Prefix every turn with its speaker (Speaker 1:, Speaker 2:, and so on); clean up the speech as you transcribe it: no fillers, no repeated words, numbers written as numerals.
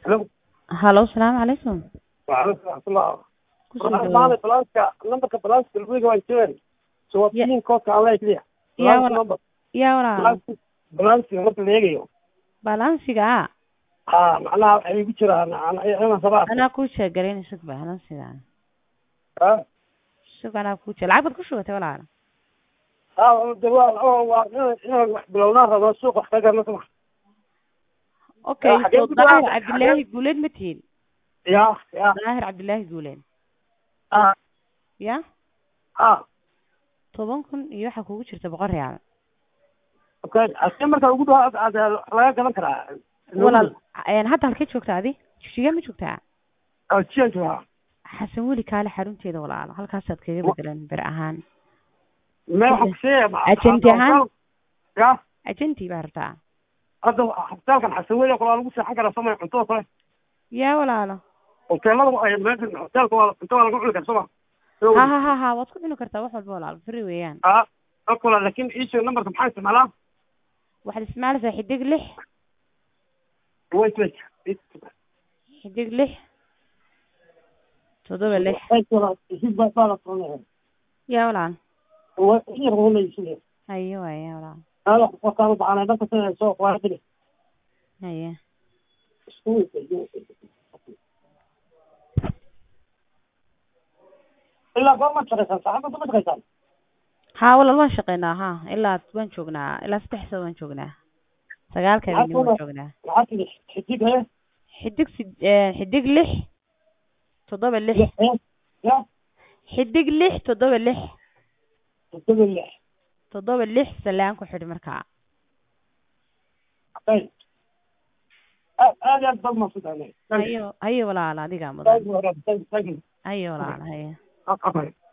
Speaker 1: Hello.
Speaker 2: Hello, السلام عليكم.
Speaker 1: وعليكم ورحمة الله.
Speaker 2: kusoo
Speaker 1: Waxaan
Speaker 2: dhawaad.
Speaker 1: maanta balaaska numberka balaaska lagu waa jeen. Soo tiin koodka aan leeyahay.
Speaker 2: yaa walaal
Speaker 1: balaaska marka la eegayo.
Speaker 2: balansiga
Speaker 1: macnaha waxay ku jiraan ana sabab.
Speaker 2: anaa ku sheegareyn isag balansiga shukana ku jira lacag ku shubatay walaal
Speaker 1: dawaa waa bilowna rabo suuq wax kaga nasma.
Speaker 2: okay so daahir cabdillaahi guuleed ma tihiin
Speaker 1: ya
Speaker 2: daahir cabdillaahi guuleed ya 10,000 iyo waxa kugu jirta 100 riyaal.
Speaker 1: okay asii marka ugu dhaw laga galan karaa
Speaker 2: walaal hadda halkee joogtaa adi jigjiga ma joogtaa
Speaker 1: jiga
Speaker 2: xasan weli kaale xarunteeda walaal halkaasaad kaga bedelan bir ahaan
Speaker 1: ما حكسيه
Speaker 2: أجنتي هان
Speaker 1: يا
Speaker 2: أجنتي بارتا
Speaker 1: هذا حساب كان حسوي يقول أنا بس حاجة رسمي قنطوة صح
Speaker 2: يا ولا لا
Speaker 1: وكلامه أي مثل حساب قال قنطوة أنا أقول لك رسمه
Speaker 2: ها واتكون إنه كرتا واحد بولا فري ويان
Speaker 1: أقول لكن إيش النمبر سبحان اسمه
Speaker 2: واحد اسمه له حدق لح
Speaker 1: ويت
Speaker 2: حدق لح تضرب اللح يا ولا
Speaker 1: هو اللي يصير
Speaker 2: أيوة يا ولا
Speaker 1: هذا فكرت على نفس السوق واحد
Speaker 2: أيه
Speaker 1: إلا قام تشغل صاحب ما تشغل
Speaker 2: ها والله ما شقينا ها إلا وين شوقنا إلا استحسن وين شوقنا سجال كذي وين شوقنا حدق لح تضرب اللح حدق لح تضرب اللح تضرب اللح سلانك وحد مركع
Speaker 1: طيب هذا الضم مفروض عليه
Speaker 2: ايوه ولا لا دي قام ايوه ولا لا هي